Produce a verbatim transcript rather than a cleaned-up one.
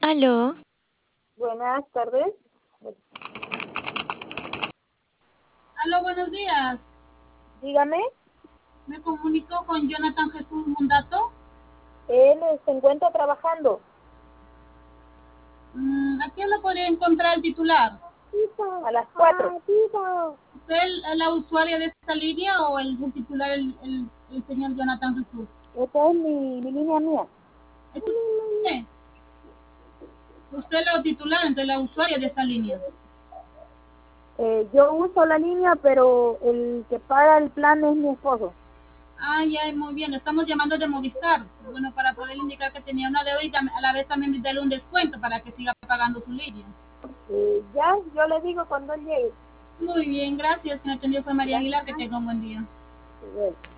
Aló, Buenas tardes. Aló, buenos días. Dígame, Me comunico con Jonathan Jesús Mundato. él eh, se encuentra trabajando. Mm, ¿A quién lo podría encontrar el titular? A las cuatro. ¿Usted es la usuaria de esta línea o el, el titular, el, el, el señor Jonathan Jesús? Esta es mi, mi línea mía. ¿Es usted? ¿Usted es la titular, entonces la usuaria de esta línea? Eh, yo uso la línea, pero el que paga el plan es mi esposo. Ah, ya, muy bien. Estamos llamando de Movistar. Bueno, para poder indicar que tenía una deuda y tam- a la vez también darle un descuento para que siga pagando su línea. Eh, ya, yo le digo cuando él llegue. Muy bien, gracias. Quien atendió fue María Gracias. Aguilar. Que tenga un buen día. Bueno.